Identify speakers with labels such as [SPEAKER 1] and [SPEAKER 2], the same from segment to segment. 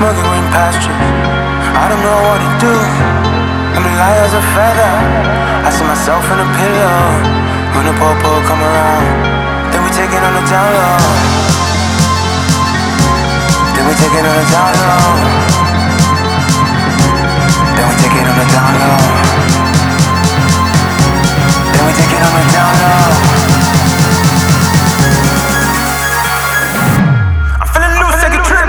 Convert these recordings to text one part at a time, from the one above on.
[SPEAKER 1] smoking green pastures. I don't know what to do. I'm light as a feather. I see myself in a pillow. When the popo come around, then we take it on the down low. Then we take it on the down low. Then we take it on the down low. Then we take it on the down low. I'm feeling loose, take a trip.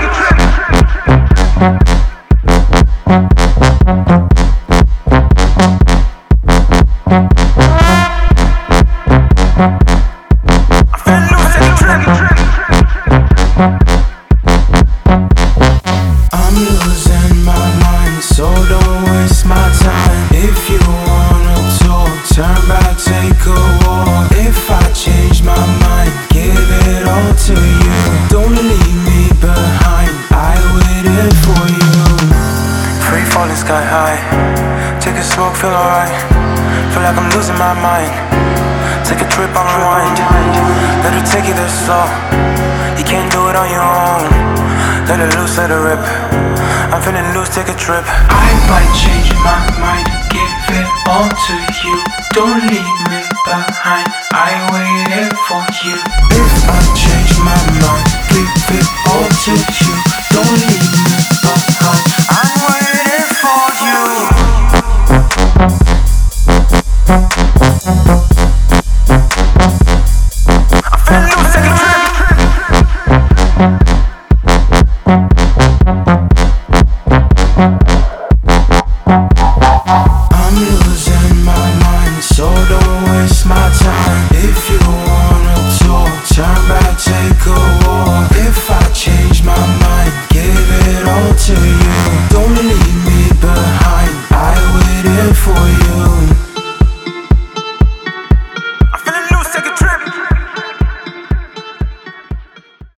[SPEAKER 1] I'm losing my mind, so don't waste my time. If you wanna talk, turn back, take a walk. If I change my mind, give it all to you. Don't leave me behind, I waited for you. Free falling sky high, take a smoke, feel alright. Feel like I'm losing my mind. Take a trip, I'll rewind. Let her take you this slow. You can't do it on your own. Let it loose, let it rip. I'm feeling loose, take a trip. I might change my mind, give it all to you. Don't leave me behind, I waited for you. If I change my mind, give it all to you. Don't leave me